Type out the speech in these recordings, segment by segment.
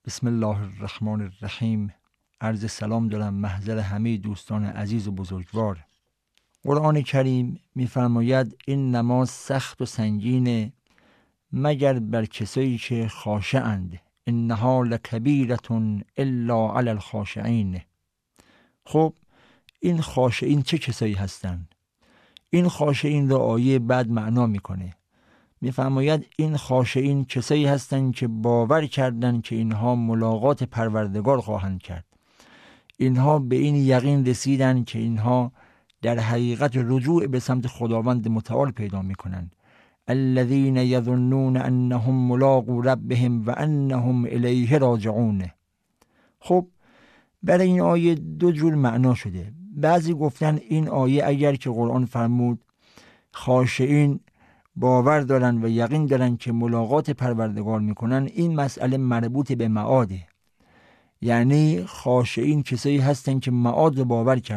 بسم الله الرحمن الرحیم. عرض سلام دارم محضر همه دوستان عزیز و بزرگوار. قرآن کریم می‌فرماید این نماز سخت و سنگینه مگر بر کسایی که خاشع‌اند. انها لکبیرة الا علی الخاشعین. خب این خاشعین چه کسایی هستند؟ این خاشعین را آیه بعد معنا میکنه. میفرماید این خاشعین کسایی هستند که باور کردند که اینها ملاقات پروردگار خواهند کرد. اینها به این یقین رسیدند که اینها در حقیقت رجوع به سمت خداوند متعال پیدا میکنند. الذین یظنون انهم ملاقو ربهم و انهم الیه راجعون. خب برای این آیه دو جور معنا شده. بعضی گفتن این آیه اگر که قرآن فرمود خاشعین باور دارن و یقین دارن که ملاقات پروردگار میکنن، این مسئله مربوط به معاده. یعنی خاشعین کسایی هستن که معاد رو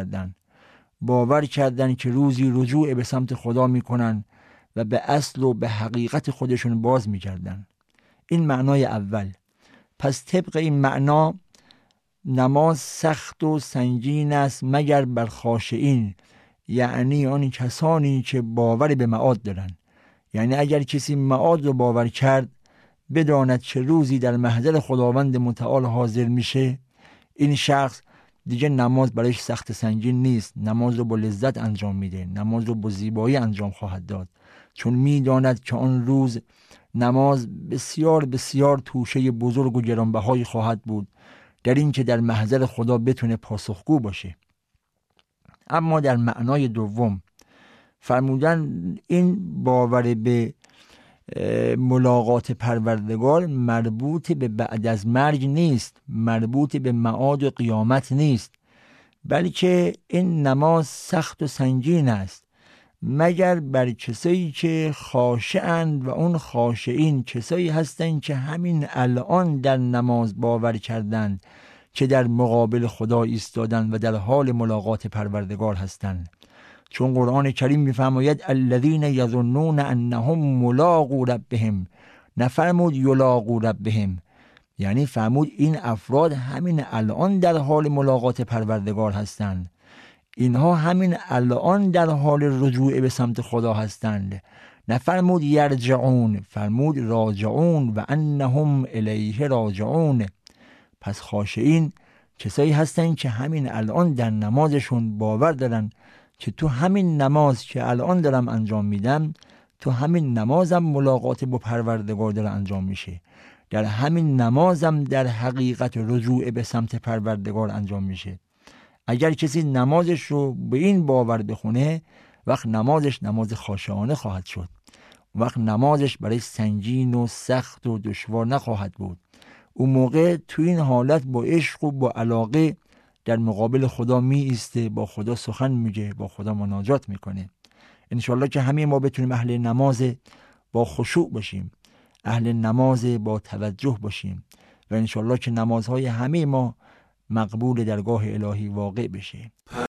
باور کردن که روزی رجوع به سمت خدا میکنن و به اصل و به حقیقت خودشون باز میگردن. این معنای اول. پس طبق این معنا نماز سخت و سنگین است مگر بر خاشعین، یعنی آن کسانی که باور به معاد دارن. یعنی اگر کسی معاد رو باور کرد بداند چه روزی در محضر خداوند متعال حاضر میشه، این شخص دیگه نماز برایش سخت سنگین نیست. نماز رو با لذت انجام میده، نماز رو با زیبایی انجام خواهد داد، چون میداند که آن روز نماز بسیار بسیار توشه بزرگ و گرانبهایی خواهد بود در این که در محضر خدا بتونه پاسخگو باشه. اما در معنای دوم فرمودن این باور به ملاقات پروردگار مربوط به بعد از مرگ نیست، مربوط به معاد و قیامت نیست، بلکه این نماز سخت و سنگین است مگر بر کسایی که خاشعند و اون خاشعین کسایی هستند که همین الان در نماز باور کردند که در مقابل خدا ایستادند و در حال ملاقات پروردگار هستند. چون قرآن کریم میفرماید الذین یظنون انهم ملاقو ربهم، نفرمود یلاقو ربهم، یعنی فرمود این افراد همین الان در حال ملاقات پروردگار هستند. اینها همین الان در حال رجوع به سمت خدا هستند. نفرمود یرجعون، فرمود راجعون و انهم الیه راجعون. پس خاشعین کسایی هستند که همین الان در نمازشون باور دارن که تو همین نماز که الان دارم انجام میدم، تو همین نمازم ملاقات با پروردگار داره انجام میشه، در همین نمازم در حقیقت رجوع به سمت پروردگار انجام میشه. اگر کسی نمازش رو به این باور بخونه، وقت نمازش نماز خاشعانه خواهد شد، وقت نمازش برای سنگین و سخت و دشوار نخواهد بود. اون موقع تو این حالت با عشق و با علاقه در مقابل خدا می ایسته، با خدا سخن میگه، با خدا مناجات میکنه. انشالله که همه ما بتونیم اهل نماز با خشوع باشیم، اهل نماز با توجه باشیم و انشالله که نمازهای همه ما مقبول درگاه الهی واقع بشه.